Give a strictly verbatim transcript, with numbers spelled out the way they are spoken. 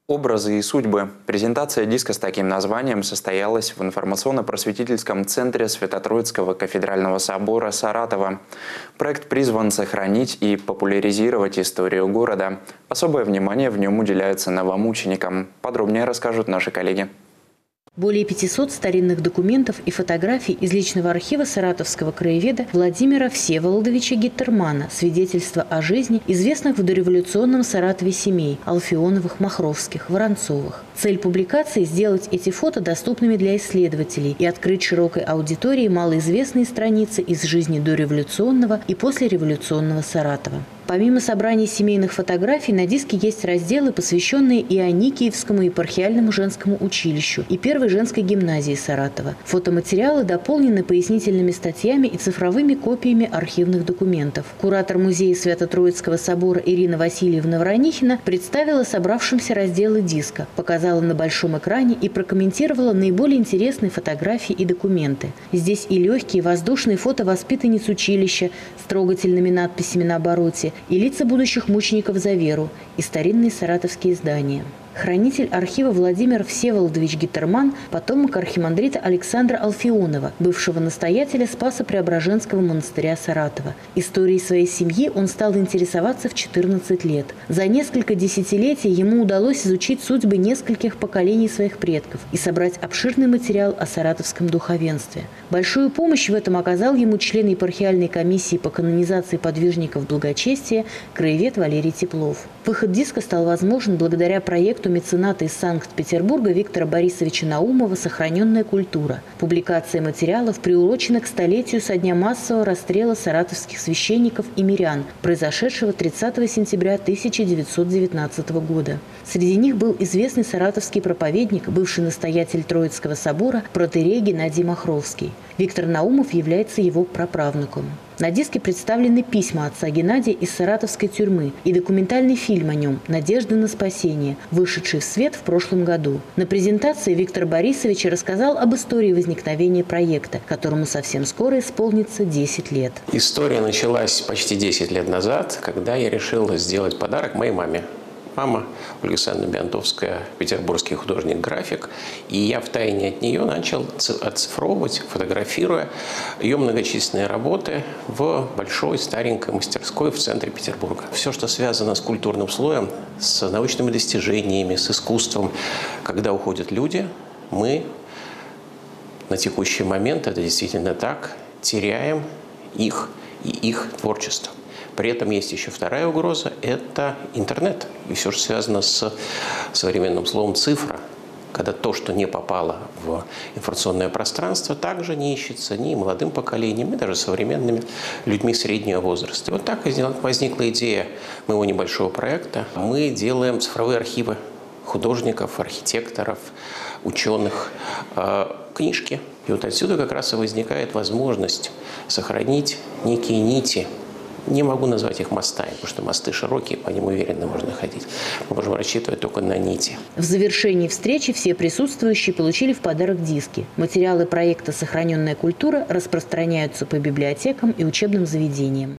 Образы и судьбы. Презентация диска с таким названием состоялась в информационно-просветительском центре Свято-Троицкого кафедрального собора Саратова. Проект призван сохранить и популяризировать историю города. Особое внимание в нем уделяется новомученикам. Подробнее расскажут наши коллеги. Более пятисот старинных документов и фотографий из личного архива саратовского краеведа Владимира Всеволодовича Гиттермана, свидетельство о жизни известных в дореволюционном Саратове семей – Алфионовых, Махровских, Воронцовых. Цель публикации – сделать эти фото доступными для исследователей и открыть широкой аудитории малоизвестные страницы из жизни дореволюционного и послереволюционного Саратова. Помимо собраний семейных фотографий, на диске есть разделы, посвященные Ионикиевскому епархиальному женскому училищу и первой женской гимназии Саратова. Фотоматериалы дополнены пояснительными статьями и цифровыми копиями архивных документов. Куратор музея Свято-Троицкого собора Ирина Васильевна Воронихина представила собравшимся разделы диска, показала на большом экране и прокомментировала наиболее интересные фотографии и документы. Здесь и легкие воздушные фото воспитанниц училища с трогательными надписями на обороте, и лица будущих мучеников за веру, и старинные саратовские здания. Хранитель архива Владимир Всеволодович Гиттерман – потомок архимандрита Александра Алфионова, бывшего настоятеля Спасо-Преображенского монастыря Саратова. Историей своей семьи он стал интересоваться в четырнадцать лет. За несколько десятилетий ему удалось изучить судьбы нескольких поколений своих предков и собрать обширный материал о саратовском духовенстве. Большую помощь в этом оказал ему член епархиальной комиссии по канонизации подвижников благочестия краевед Валерий Теплов. Выход диска стал возможен благодаря проекту мецената из Санкт-Петербурга Виктора Борисовича Наумова «Сохраненная культура». Публикация материалов приурочена к столетию со дня массового расстрела саратовских священников и мирян, произошедшего тридцатого сентября тысяча девятьсот девятнадцатого года. Среди них был известный саратовский проповедник, бывший настоятель Троицкого собора, протоиерей Геннадий Махровский. Виктор Наумов является его праправнуком. На диске представлены письма отца Геннадия из саратовской тюрьмы и документальный фильм о нем «Надежда на спасение», вышедший в свет в прошлом году. На презентации Виктор Борисович рассказал об истории возникновения проекта, которому совсем скоро исполнится десять лет. История началась почти десять лет назад, когда я решил сделать подарок моей маме. Мама Ольга Александровна Бянтовская, петербургский художник-график, и я втайне от нее начал оцифровывать, фотографируя ее многочисленные работы в большой старенькой мастерской в центре Петербурга. Все, что связано с культурным слоем, с научными достижениями, с искусством, когда уходят люди, мы на текущий момент, это действительно так, теряем их и их творчество. При этом есть еще вторая угроза – это интернет. И все, что связано с современным словом «цифра», когда то, что не попало в информационное пространство, также не ищется ни молодым поколением, ни даже современными людьми среднего возраста. И вот так возникла идея моего небольшого проекта. Мы делаем цифровые архивы художников, архитекторов, ученых, книжки. И вот отсюда как раз и возникает возможность сохранить некие нити. Не могу назвать их мостами, потому что мосты широкие, по ним уверенно можно ходить. Мы можем рассчитывать только на нити. В завершении встречи все присутствующие получили в подарок диски. Материалы проекта «Сохраненная культура» распространяются по библиотекам и учебным заведениям.